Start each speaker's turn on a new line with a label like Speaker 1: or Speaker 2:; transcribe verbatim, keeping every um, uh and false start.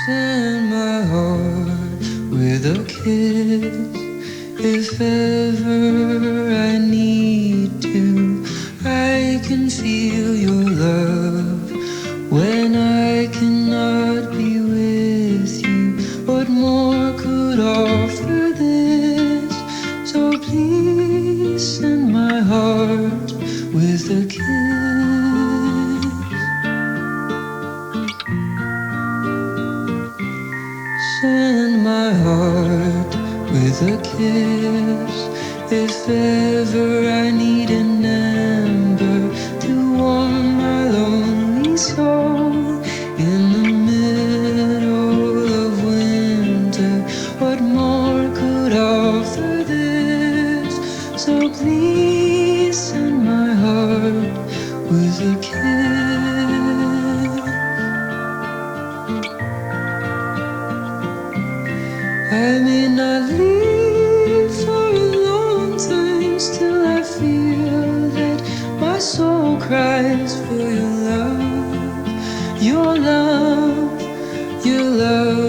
Speaker 1: Send my heart with a kiss if ever I need to. I can feel your love when I cannot be with you. What more could offer this? So please send my heart with a kiss. Send my heart with a kiss if ever I need an ember to warm my lonely soul in the middle of winter. What more could offer this? So please send my heart with a kiss. I may not leave for a long time, still I feel that my soul cries for your love, your love, your love.